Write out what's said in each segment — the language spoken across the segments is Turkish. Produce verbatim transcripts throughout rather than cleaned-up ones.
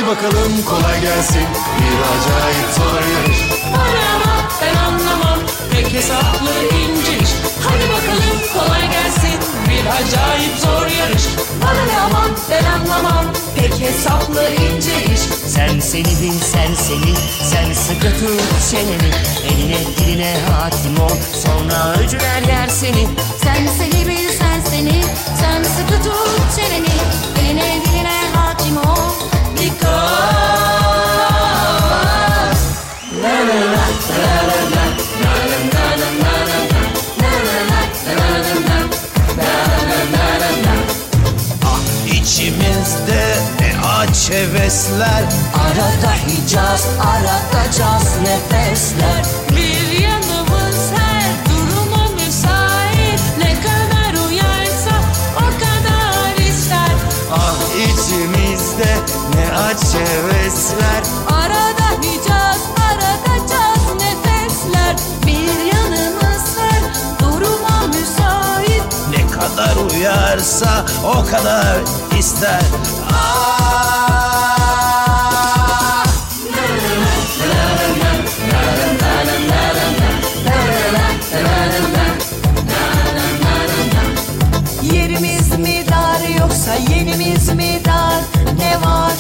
bakalım kolay gelsin, bir acayip zor yarış. Bana ama ben anlamam, pek hesaplı ince iş. Hadi bakalım kolay gelsin, bir acayip zor yarış. Bana ne aman ben anlamam, pek hesaplı ince iş. Sen seni bil, sen seni, sen sıkı tut çeneni. Eline diline hakim ol, sonra öcüler yer seni. Sen seni bil, sen seni, sen sıkı tut çeneni. Eline diline hakim ol. Dikkat! İçimizde ne aç hevesler, Arada Hicaz, arada caz nefesler. Bir yanımız her duruma müsait. Ne kadar uyarsa o kadar ister. ah içimizde ne aç hevesler. Arada Hicaz, arada caz nefesler. Bir yanımız her duruma müsait. Ne kadar uyarsa o kadar ister. Ah! Yerimiz mi dar yoksa yenimiz mi dar? Ne var?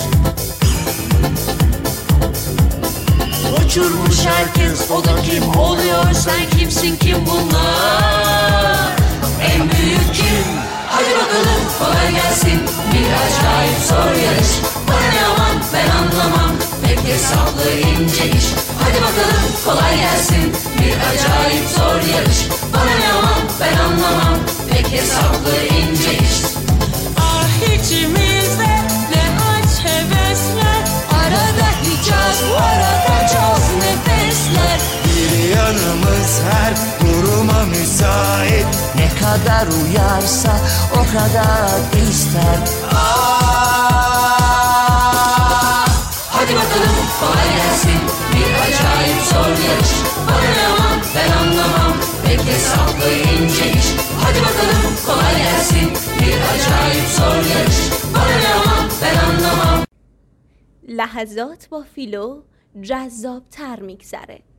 Uçurmuş herkes, o da kim oluyor? Sen kimsin, kim bunlar? En büyük kim? Hadi bakalım kolay gelsin, bir acayip zor yarış. Bana ne aman ben anlamam, pek hesaplı ince iş. Hadi bakalım kolay gelsin, bir acayip zor yarış. Bana ne aman ben anlamam, pek hesaplı ince iş. Ah içimizde ne aç hevesler. Arada Hicaz, arada caz nefesler. Bir yanımız her duruma müsait. Ne kadar uyarsa o kadar ister. Ah! Hadi bakalım kolay gelsin, bir acayip zor yarış. Bana ne aman ben anlamam, pek hesaplı ince iş. Hadi bakalım kolay gelsin, bir acayip zor yarış. Bana ne aman ben anlamam. لحظات با فیلو جذاب‌تر می‌گذره.